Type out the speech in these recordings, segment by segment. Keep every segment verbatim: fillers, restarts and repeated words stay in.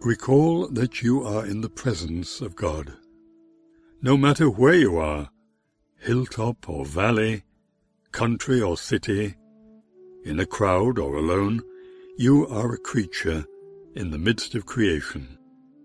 Recall that you are in the presence of God. No matter where you are, hilltop or valley, country or city, in a crowd or alone, you are a creature in the midst of creation.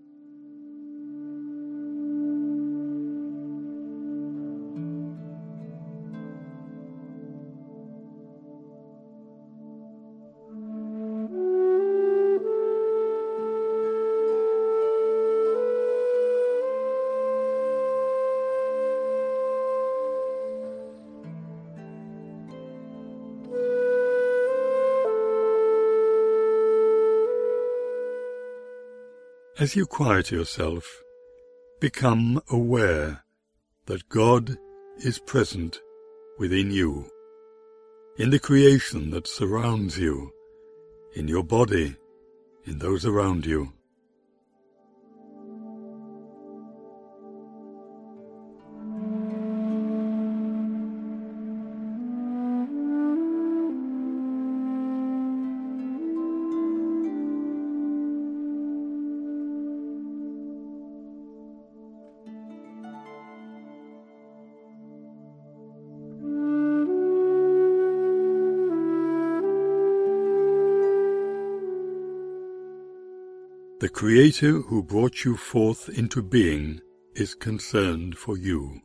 As you quiet yourself, become aware that God is present within you, in the creation that surrounds you, in your body, in those around you. The Creator who brought you forth into being is concerned for you.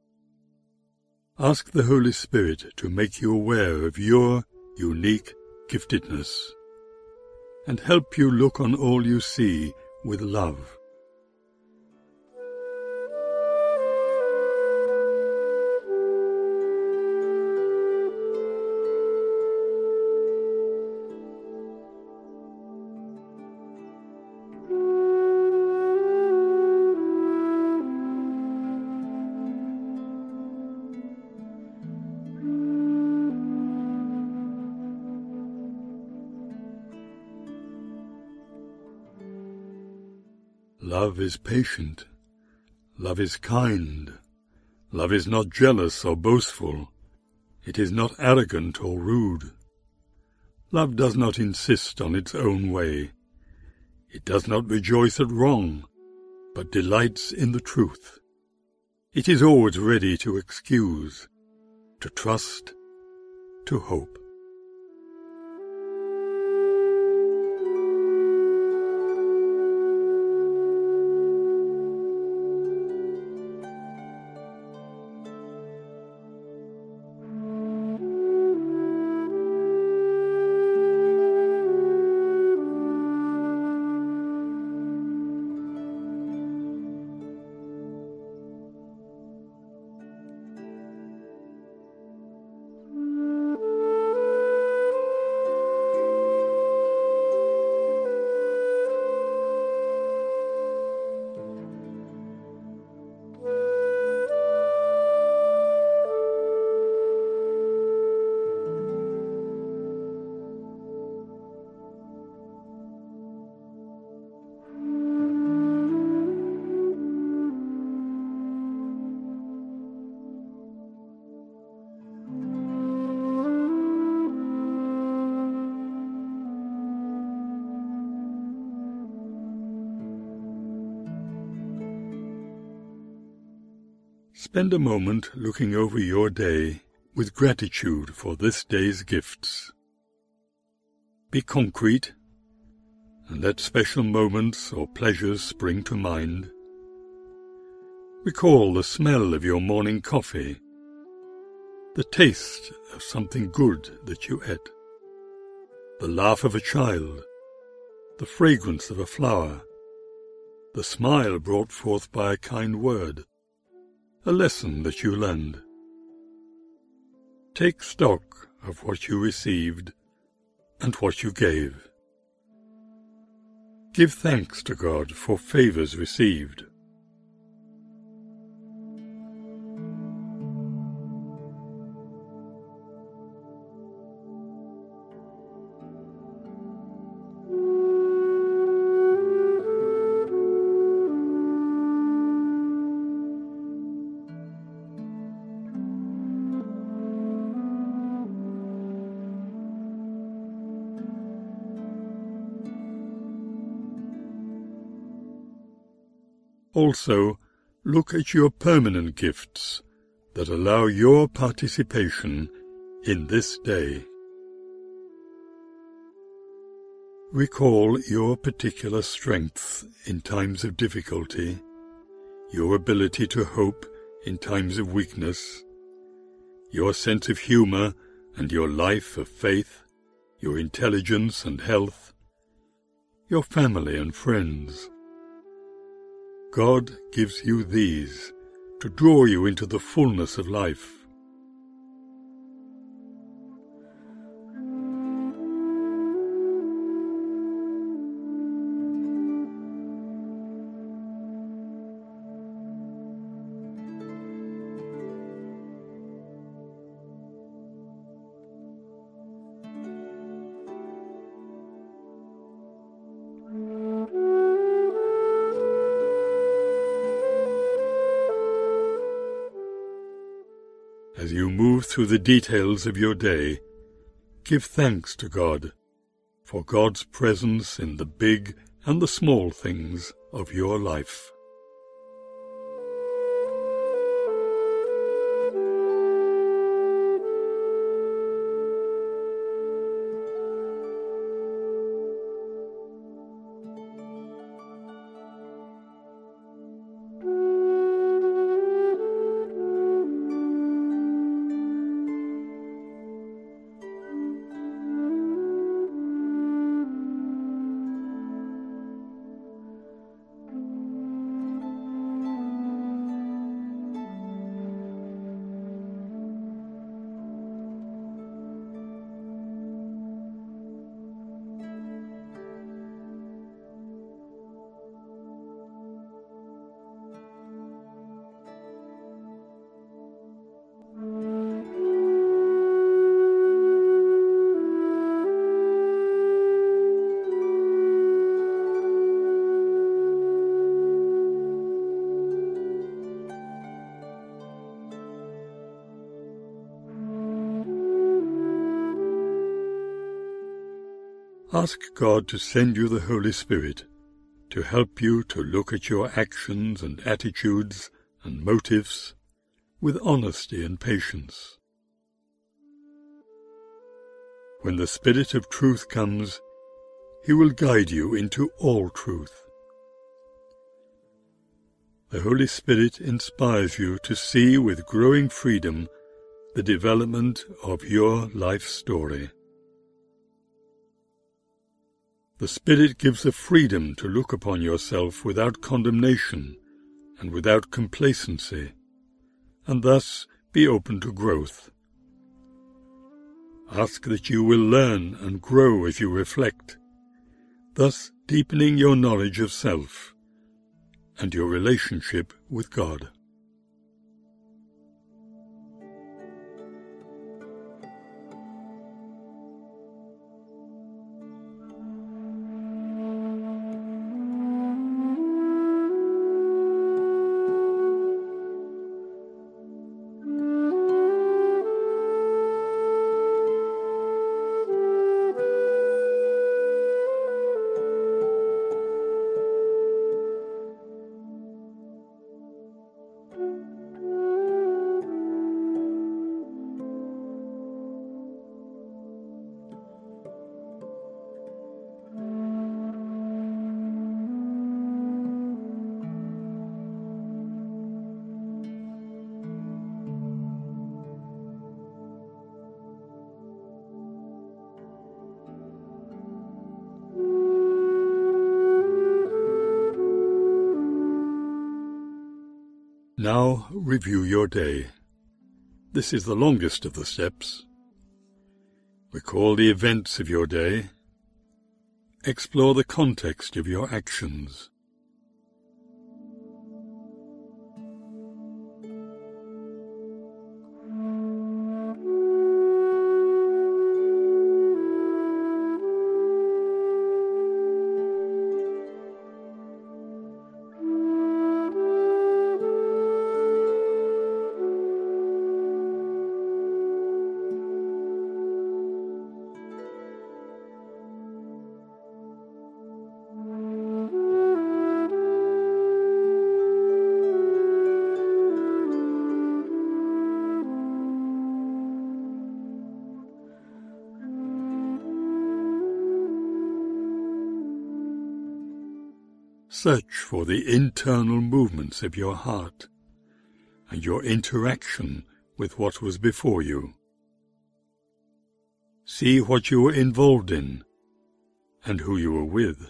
Ask the Holy Spirit to make you aware of your unique giftedness, and help you look on all you see with love. Love is patient. Love is kind. Love is not jealous or boastful. It is not arrogant or rude. Love does not insist on its own way. It does not rejoice at wrong, but delights in the truth. It is always ready to excuse, to trust, to hope. Spend a moment looking over your day with gratitude for this day's gifts. Be concrete, and let special moments or pleasures spring to mind. Recall the smell of your morning coffee, the taste of something good that you ate, the laugh of a child, the fragrance of a flower, the smile brought forth by a kind word, a lesson that you learned. Take stock of what you received and what you gave. Give thanks to God for favors received. Also, look at your permanent gifts that allow your participation in this day. Recall your particular strengths in times of difficulty, your ability to hope in times of weakness, your sense of humor and your life of faith, your intelligence and health, your family and friends. God gives you these to draw you into the fullness of life. As you move through the details of your day, give thanks to God for God's presence in the big and the small things of your life. Ask God to send you the Holy Spirit to help you to look at your actions and attitudes and motives with honesty and patience. When the Spirit of truth comes, He will guide you into all truth. The Holy Spirit inspires you to see with growing freedom the development of your life story. The Spirit gives a freedom to look upon yourself without condemnation and without complacency, and thus be open to growth. Ask that you will learn and grow as you reflect, thus deepening your knowledge of self and your relationship with God. Now review your day. This is the longest of the steps. Recall the events of your day. Explore the context of your actions. Search for the internal movements of your heart and your interaction with what was before you. See what you were involved in and who you were with.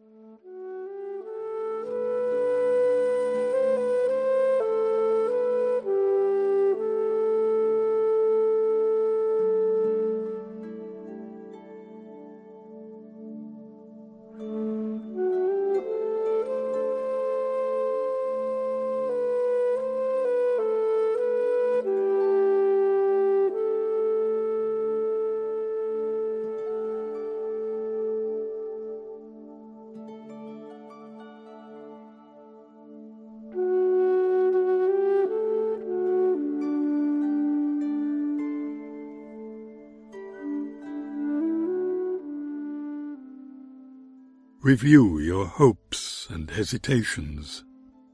Review your hopes and hesitations.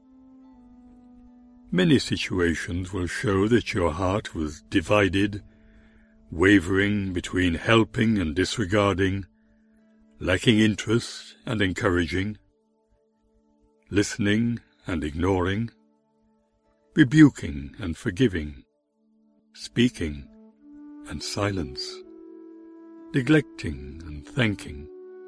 Many situations will show that your heart was divided, wavering between helping and disregarding, lacking interest and encouraging, listening and ignoring, rebuking and forgiving, speaking and silence, neglecting and thanking.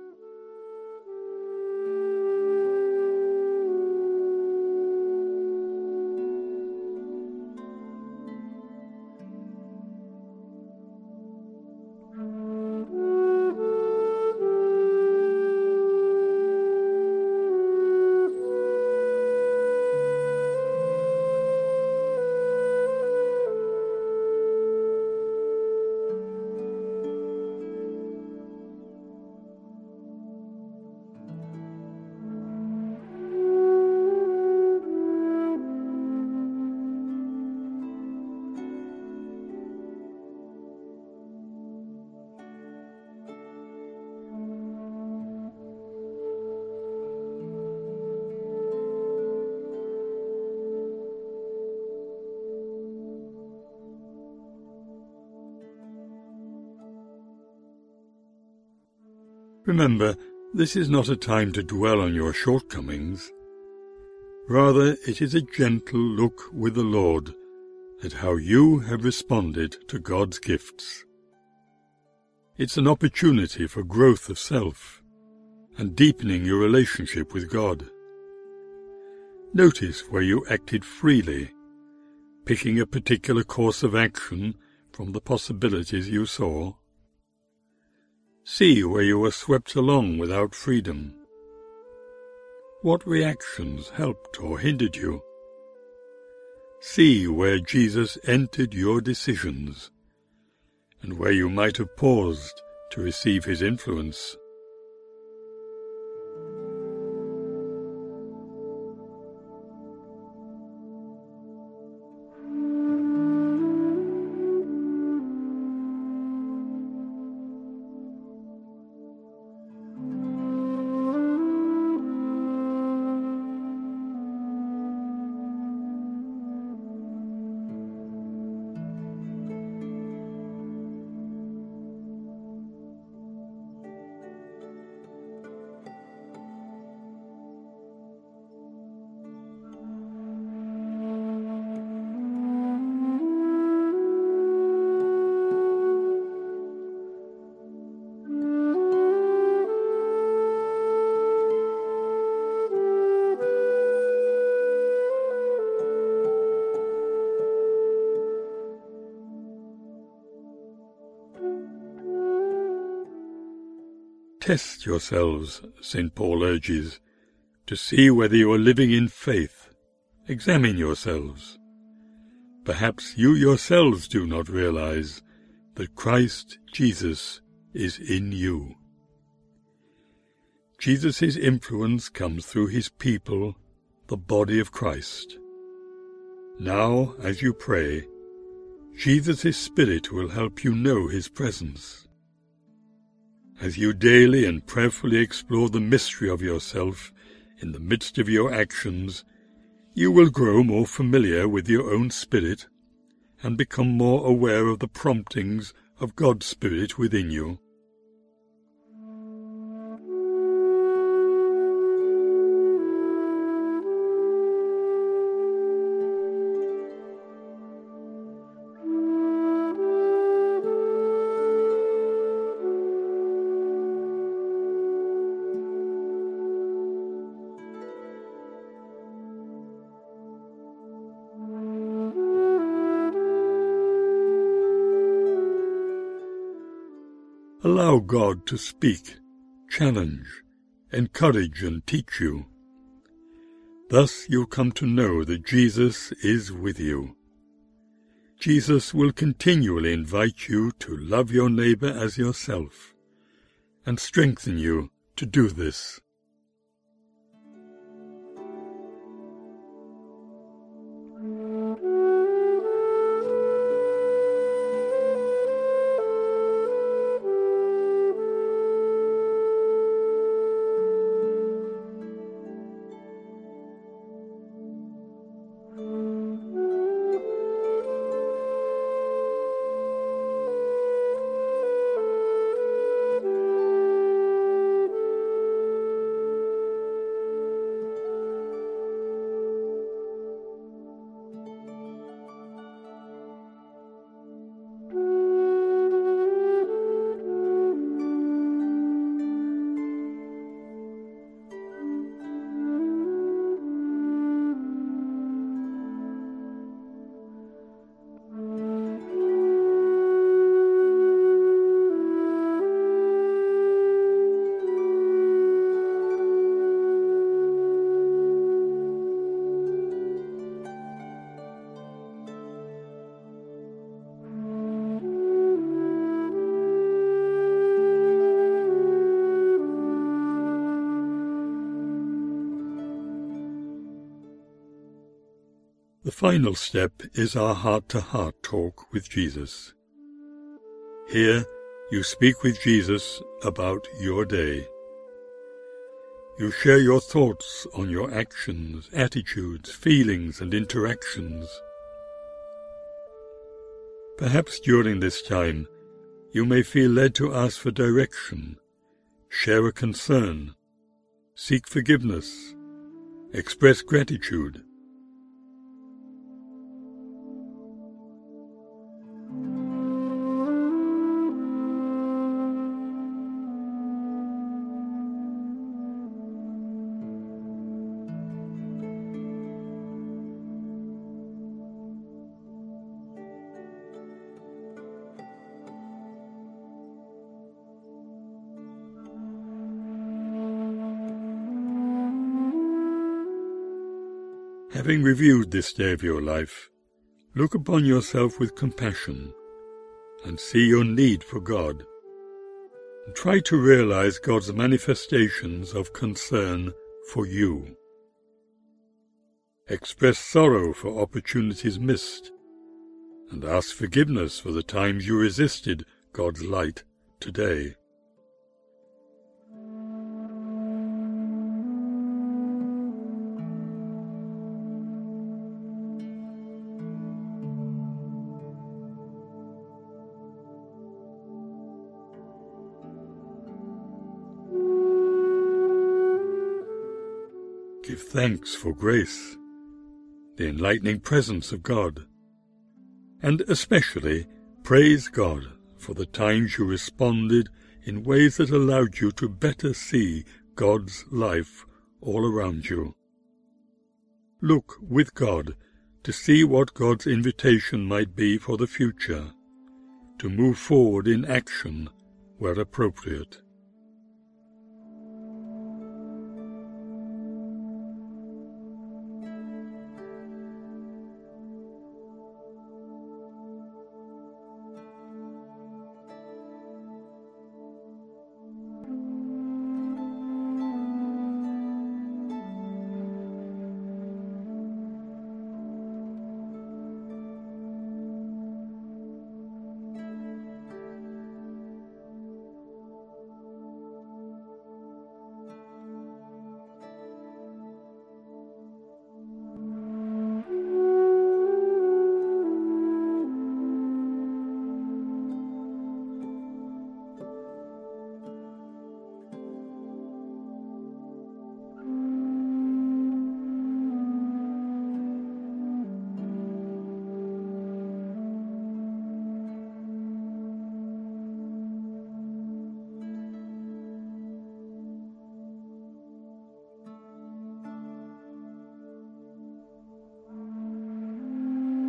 Remember, this is not a time to dwell on your shortcomings. Rather, it is a gentle look with the Lord at how you have responded to God's gifts. It's an opportunity for growth of self and deepening your relationship with God. Notice where you acted freely, picking a particular course of action from the possibilities you saw. See where you were swept along without freedom. What reactions helped or hindered you? See where Jesus entered your decisions, and where you might have paused to receive his influence. Test yourselves, Saint Paul urges, to see whether you are living in faith. Examine yourselves. Perhaps you yourselves do not realize that Christ Jesus is in you. Jesus' influence comes through his people, the body of Christ. Now, as you pray, Jesus' Spirit will help you know his presence. As you daily and prayerfully explore the mystery of yourself in the midst of your actions, you will grow more familiar with your own spirit and become more aware of the promptings of God's Spirit within you. Allow God to speak, challenge, encourage and teach you. Thus you'll come to know that Jesus is with you. Jesus will continually invite you to love your neighbour as yourself, and strengthen you to do this. The final step is our heart-to-heart talk with Jesus. Here you speak with Jesus about your day. You share your thoughts on your actions, attitudes, feelings and interactions. Perhaps during this time you may feel led to ask for direction, share a concern, seek forgiveness, express gratitude. Having reviewed this day of your life, look upon yourself with compassion and see your need for God. And try to realize God's manifestations of concern for you. Express sorrow for opportunities missed and ask forgiveness for the times you resisted God's light today. Give thanks for grace, the enlightening presence of God, and especially praise God for the times you responded in ways that allowed you to better see God's life all around you. Look with God to see what God's invitation might be for the future, to move forward in action where appropriate.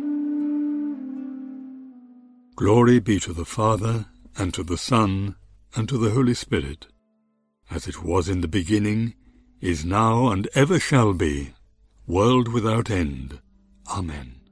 Glory be to the Father, and to the Son, and to the Holy Spirit, as it was in the beginning, is now, and ever shall be, world without end. Amen.